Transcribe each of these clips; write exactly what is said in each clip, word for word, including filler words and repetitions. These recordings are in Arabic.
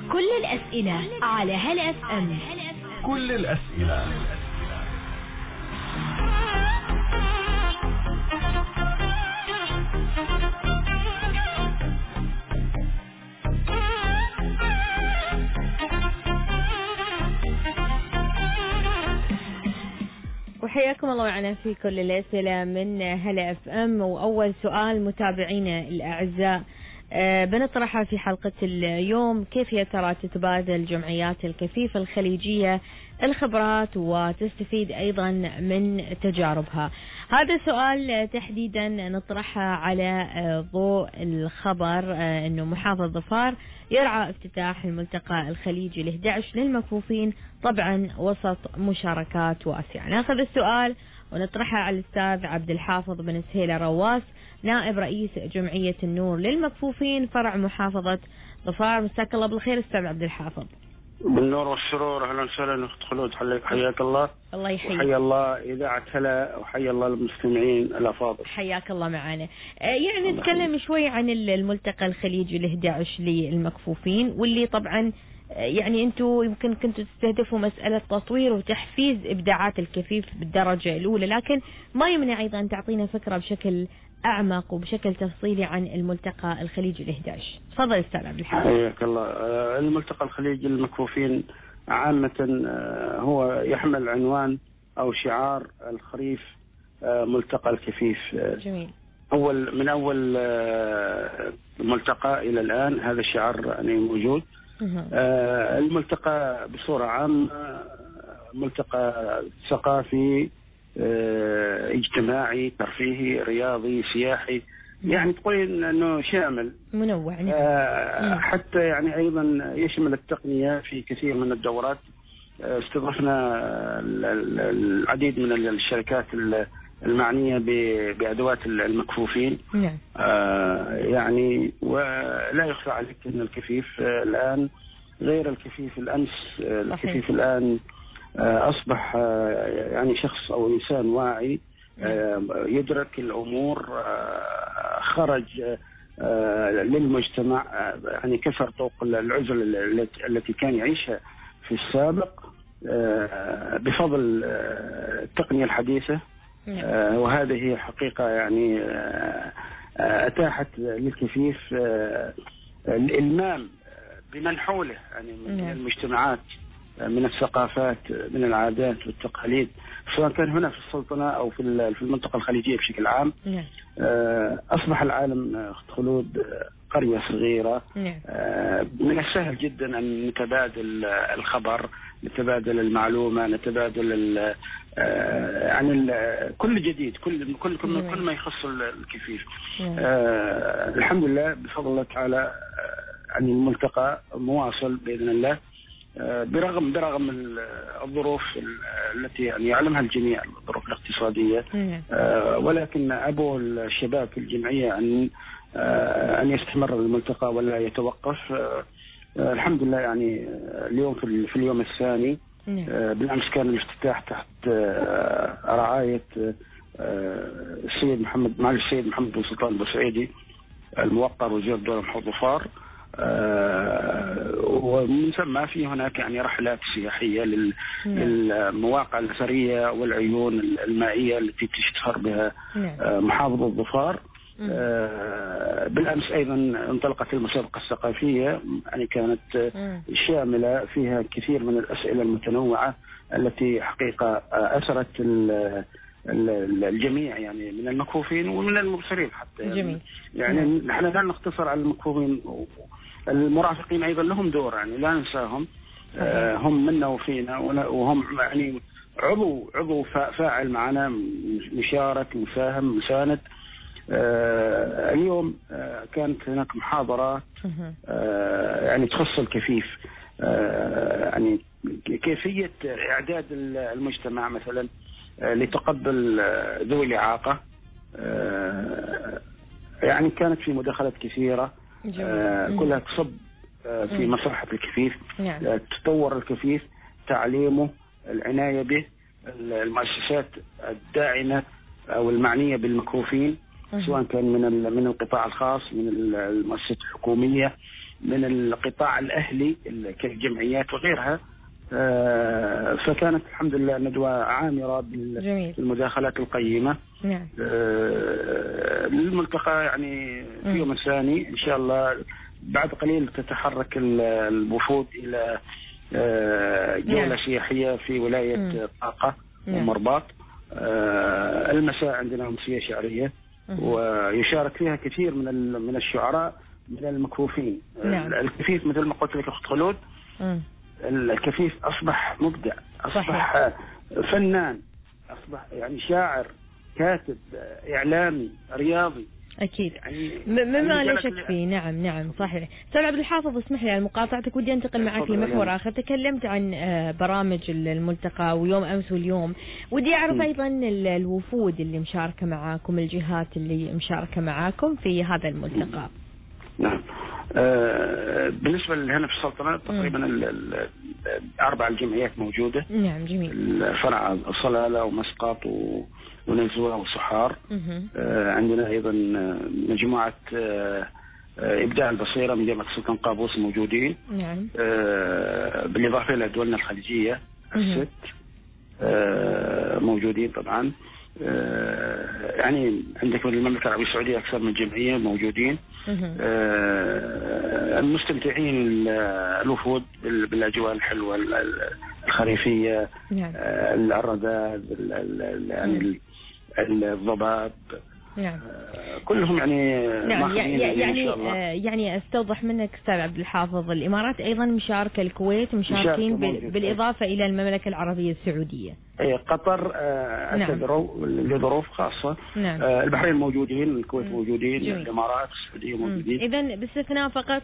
كل الأسئلة على هلا اف ام. كل الأسئلة. وحياكم الله معنا في كل الأسئلة من هلا اف ام. وأول سؤال متابعينا الأعزاء أه بنطرحها في حلقة اليوم: كيف يا ترى تتبادل جمعيات الكفيف الخليجية الخبرات وتستفيد أيضا من تجاربها؟ هذا السؤال تحديدا نطرحها على ضوء الخبر أه أنه محافظ ظفار يرعى افتتاح الملتقى الخليجي الأحد عشر للمكفوفين، طبعا وسط مشاركات واسعة. ناخذ السؤال ونطرحها على الأستاذ عبد الحافظ بن سهيلة رواس، نائب رئيس جمعية النور للمكفوفين فرع محافظة ظفار. مساك الله بالخير أستاذ عبد الحافظ. بالنور والسرور، اهلا وسهلا اخت خلود، حياك الله. الله يحييك. وحيا الله اذاعه هلا، وحيا الله المستمعين الافاضل. حياك الله معنا. يعني نتكلم شوي عن الملتقى الخليجي الأحد عشر للمكفوفين، واللي طبعا يعني انتم يمكن كنتوا تستهدفوا مسألة تطوير وتحفيز ابداعات الكفيف بالدرجة الاولى، لكن ما يمنع ايضا تعطينا فكرة بشكل اعمق وبشكل تفصيلي عن الملتقى الخليجي الأحد عشر. تفضل استاذ عبد الحميد. حياك الله. الملتقى الخليجي للمكفوفين عامة هو يحمل عنوان او شعار الخريف ملتقى الكفيف. جميل. اول من اول ملتقى الى الان هذا الشعار يعني موجود. آه الملتقى بصورة عامة ملتقى ثقافي، آه اجتماعي، ترفيهي، رياضي، سياحي، يعني تقولين انه شامل منوع. آه حتى يعني ايضا يشمل التقنية في كثير من الدورات. آه استضفنا العديد من الشركات المعنية بأدوات المكفوفين. نعم. آه يعني ولا يخفى عليك أن الكفيف آه الآن غير الكفيف الأمس. آه الكفيف الآن آه أصبح آه يعني شخص أو إنسان واعي، آه يدرك الأمور، آه خرج آه للمجتمع، آه يعني كسر طوق العزل التي كان يعيشها في السابق آه بفضل آه التقنية الحديثة. آه وهذه حقيقة يعني آه أتاحت للكفيف آه الإلمام بمن حوله، يعني من المجتمعات، من الثقافات، من العادات والتقاليد، سواء كان هنا في السلطنة أو في في المنطقة الخليجية بشكل عام. آه أصبح العالم أخت خلود قرية صغيرة. آه من السهل جدا أن نتبادل الخبر، نتبادل المعلومة، نتبادل آه يعني كل جديد، كل كل كل, كل ما يخص الكفيف. آه الحمد لله بفضل الله تعالى. يعني الملتقى مواصل بإذن الله، برغم برغم الظروف التي يعني يعلمها الجميع، الظروف الاقتصادية، ولكن أبو الشباب في الجمعية أن أن يستمر الملتقى ولا يتوقف. الحمد لله يعني اليوم في اليوم الثاني، بالأمس كان الافتتاح تحت رعاية السيد محمد معالي السيد محمد بن سلطان البوسعيدي الموقر وزير الدولة محافظ ظفار. آه ومن ثم في هناك يعني رحلات سياحية لل... للمواقع الأثرية والعيون المائية التي تشتهر بها آه محافظة ظفار. آه بالأمس أيضا انطلقت المسابقة الثقافية، يعني كانت شاملة فيها كثير من الأسئلة المتنوعة التي حقيقة أثرت ال... الجميع، يعني من المكفوفين ومن المبصرين حتى. جميل. يعني نحن لا نقتصر على المكفوفين، المرافقين أيضا لهم دور، يعني لا ننساهم. آه هم منا وفينا، وهم يعني عضو عضو فاعل معنا، مشارك، مساهم، مساند. آه اليوم آه كانت هناك محاضرات آه يعني تخص الكفيف، آه يعني كيفية إعداد المجتمع مثلا لتقبل ذوي الإعاقة. يعني كانت في مداخلات كثيرة كلها تصب في مصلحة الكفيف. تطور الكفيف، تعليمه، العناية به، المؤسسات الداعمة أو المعنية بالمكفوفين، سواء كان من من القطاع الخاص، من المؤسسات الحكومية، من القطاع الأهلي كالجمعيات وغيرها. فكانت الحمد لله ندوة عامرة بالمداخلات القيمة. نعم. الملتقى يعني في يوم الثاني إن شاء الله بعد قليل تتحرك الوفود إلى جولة نعم. سياحية في ولاية طاقة نعم. ومرباط. المساء عندنا أمسية شعرية مم. ويشارك فيها كثير من من الشعراء من المكفوفين. نعم. الكفيف مثل ما قلت لك أخت خلود، مم. الكفيف أصبح مبدع، أصبح صحيح. فنان، أصبح يعني شاعر، كاتب، إعلامي، رياضي. أكيد يعني مما لا شك فيه. نعم نعم صحيح. أستاذ عبد الحافظ اسمح لي على مقاطعتك، ودي أنتقل معك لمحور آخر. تكلمت عن برامج الملتقى ويوم أمس واليوم، ودي أعرف أيضا الوفود اللي مشاركة معاكم، الجهات اللي مشاركة معاكم في هذا الملتقى. نعم. آه بالنسبة لهنا في السلطنة تقريبا الأربع الجمعيات موجودة. نعم جميل. الفرع صلالة ومسقط ونزوة وصحار. آه عندنا أيضا مجموعة آه إبداع البصيرة من جامعة السلطان قابوس موجودين. نعم. آه بالإضافة إلى دولنا الخليجية الست آه موجودين طبعا. آه يعني عندك من المملكة العربية السعودية أكثر من جمعية موجودين. آه المستمتعين الوفود بالأجواء الحلوة الخريفية. نعم. آه الرذاذ يعني الضباب. نعم. كلهم يعني نعم يعني يعني, يعني استوضح منك استاذ عبد الحافظ، الامارات ايضا مشاركه، الكويت مشاركين بالاضافه الى المملكه العربيه السعوديه. اي قطر اعتذروا نعم. لظروف خاصه. نعم. البحرين موجودين، الكويت موجودين، جميل. الامارات السعوديه موجودين. اذا باستثناء فقط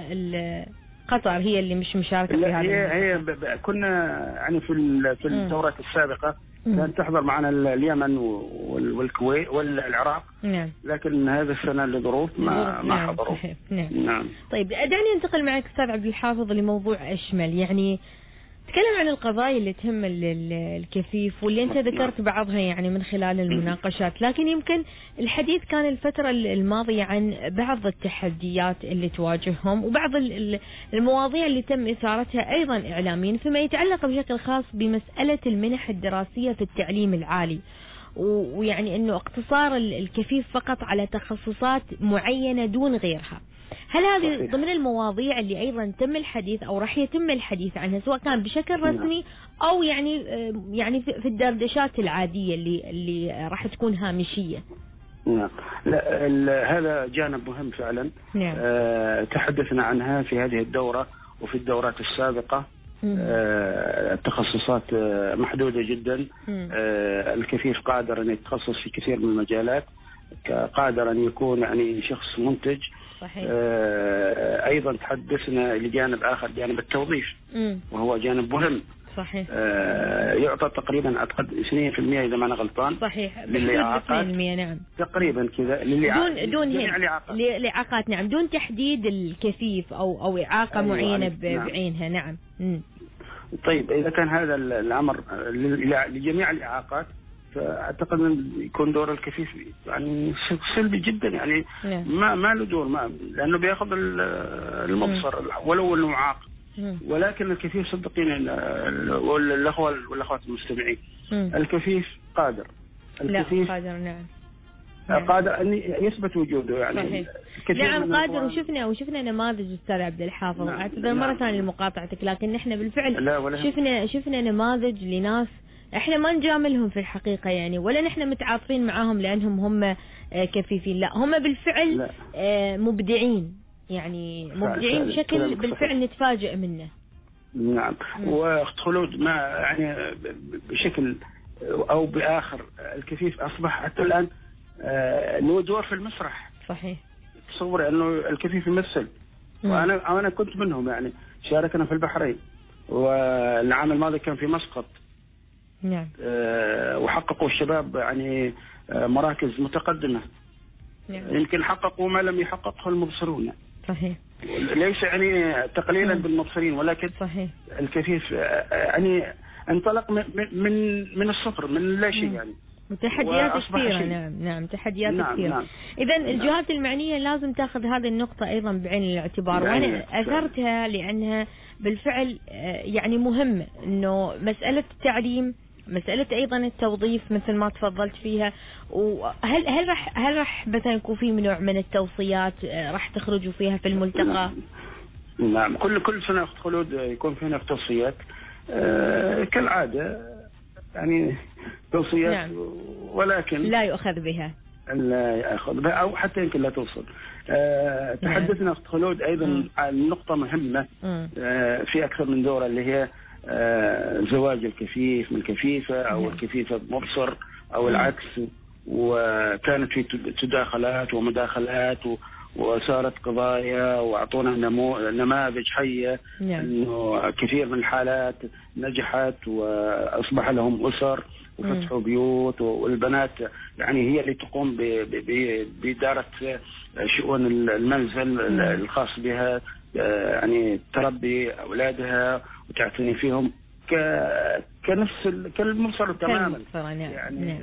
قطر هي اللي مش مشاركه في هذا. هي هي كنا يعني في في الدورات السابقه كانت تحضر معنا اليمن والكويت والعراق. نعم. لكن هذا السنة لظروف ما ما نعم. حضروا. نعم. نعم. طيب دعني انتقل معك أستاذ عبد الحافظ لموضوع أشمل، يعني تكلم عن القضايا اللي تهم الكفيف واللي انت ذكرت بعضها يعني من خلال المناقشات، لكن يمكن الحديث كان الفترة الماضية عن بعض التحديات اللي تواجههم وبعض المواضيع اللي تم إثارتها أيضا إعلاميا فيما يتعلق بشكل خاص بمسألة المنح الدراسية في التعليم العالي، ويعني أنه اقتصار الكفيف فقط على تخصصات معينة دون غيرها. هل هذه ضمن المواضيع اللي أيضا تم الحديث أو راح يتم الحديث عنها سواء كان بشكل رسمي أو يعني يعني في الدردشات العادية اللي اللي راح تكون هامشية؟ نعم. لا هذا جانب مهم فعلا. نعم. آه تحدثنا عنها في هذه الدورة وفي الدورات السابقة. آه التخصصات آه محدودة جدا. آه الكفيف قادر أن يتخصص في كثير من المجالات، قادر أن يكون يعني شخص منتج. صحيح. آه أيضا تحدثنا لجانب آخر، جانب التوظيف. مم. وهو جانب مهم. صحيح. آه يعطى تقريبا أعتقد اثنين بالمئة إذا ما أنا غلطان. صحيح. للإعاقات. نعم. تقريبا كذا دون دون لإعاقات. نعم. دون تحديد الكفيف أو أو إعاقة أيوة معينة نعم. بعينها. نعم. مم. طيب إذا كان هذا الأمر لجميع الإعاقات فأعتقد أن يكون دور الكفيف يعني سلبي جدا، يعني ما ما له دور، ما لأنه بياخذ المبصر ولو إنه معاق. ولكن الكفيف صدقين والأخوة والأخوات المستمعين، الكفيف قادر. الكفيف قادر. نعم. قادر أن يثبت وجوده يعني. نعم قادر. وشفنا وشفنا نماذج أستاذ عبد الحافظ. نعم. أعتذر مرة نعم. ثانية لمقاطعتك، لكن نحن بالفعل شفنا شفنا نماذج لناس احنا ما نجاملهم في الحقيقة يعني، ولا نحن متعاطفين معاهم لأنهم هم كفيفين، لا هم بالفعل لا. مبدعين يعني مبدعين بشكل بالفعل نتفاجئ منه. نعم. واخت خلود ما يعني بشكل أو بآخر الكفيف أصبح حتى الآن له دور في المسرح. صحيح. تصور أنه الكفيف يمثل، وأنا أنا كنت منهم يعني، شاركنا في البحرين والعام الماضي كان في مسقط. نعم. أه وحققوا الشباب يعني مراكز متقدمة. نعم. يمكن حققوا ما لم يحققه المبصرون. صحيح. ليس يعني تقليلا مم. بالمبصرين، ولكن صحيح. الكفيف يعني انطلق من من من الصفر، من لا شيء يعني. وتحديات كثيرة. نعم نعم تحديات نعم كثيرة. نعم. إذا الجهات المعنية لازم تاخذ هذه النقطة أيضا بعين الاعتبار، وأنا أثرتها لأنها بالفعل يعني مهم، إنه مسألة التعليم، مسألة أيضا التوظيف مثل ما تفضلت فيها. وهل هل راح هل راح مثلا يكون في نوع من التوصيات راح تخرجوا فيها في الملتقى؟ نعم كل كل سنة أخت خلود يكون في هناك توصيات آه كالعادة، يعني توصيات نعم. ولكن لا يؤخذ بها لا يأخذ بها أو حتى يمكن لا توصل. أه تحدثنا أخت خلود أيضا م. عن نقطة مهمة أه في أكثر من دورة، اللي هي أه زواج الكفيف من كفيفة أو م. الكفيفة بمبصر أو م. العكس، وكانت في تداخلات ومداخلات و وصارت قضايا وأعطونا نماذج حية نعم. إنه كثير من الحالات نجحت وأصبح لهم أسر وفتحوا بيوت، والبنات يعني هي اللي تقوم بإدارة شؤون المنزل الخاص بها، يعني تربي أولادها وتعتني فيهم ك كنفس كالمبصر تماما يعني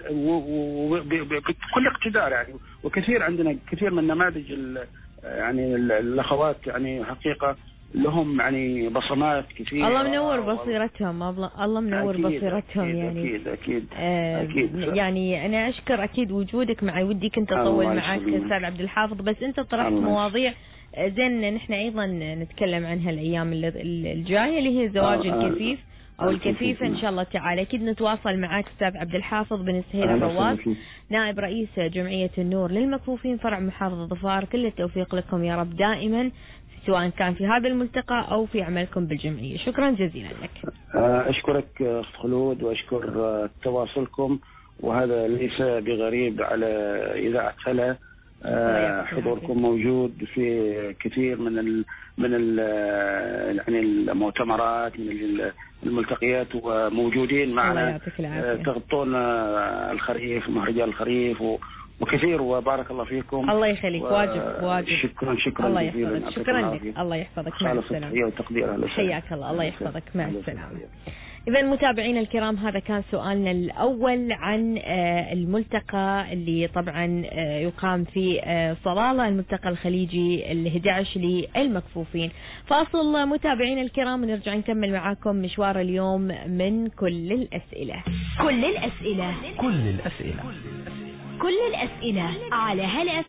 بكل اقتدار يعني. وكثير عندنا كثير من نماذج يعني الأخوات يعني حقيقة لهم يعني بصمات كثيرة. الله منور بصيرتهم، الله منور أكيد بصيرتهم أكيد يعني أكيد أكيد, آه أكيد. يعني أنا أشكر أكيد وجودك معي، ودي كنت أطول معك أستاذ عبد الحافظ، بس أنت طرحت مواضيع زين نحن أيضا نتكلم عنها الأيام الجاية، اللي هي زواج آه الكفيف آه. أو الكفيفة إن شاء الله تعالى. أكيد نتواصل معك أستاذ عبد الحافظ بن سهيل الرواس، نائب رئيس جمعية النور للمكفوفين فرع محافظة ظفار. كل التوفيق لكم يا رب دائما، سواء كان في هذا الملتقى أو في عملكم بالجمعية. شكرا جزيلا لك. أشكرك أخت خلود وأشكر تواصلكم، وهذا ليس بغريب على إذاعة هلا. حضوركم موجود في كثير من ال من ال يعني المؤتمرات، من الملتقيات، وموجودين معنا تغطون الخريف مهرجان الخريف وكثير، وبارك الله فيكم. الله يخليك. واجب واجب. شكرا شكرا الله يحفظك. شكرا لك. الله يحفظك. مع السلامة. حياك الله. الله يحفظك. مع السلامة. إذا متابعينا الكرام، هذا كان سؤالنا الأول عن الملتقى اللي طبعا يقام في صلالة، الملتقى الخليجي ال إحدى عشر للمكفوفين. فاصل متابعينا الكرام ونرجع نكمل معاكم مشوار اليوم من كل الأسئلة. كل الأسئلة كل الأسئلة كل الأسئلة على هلا.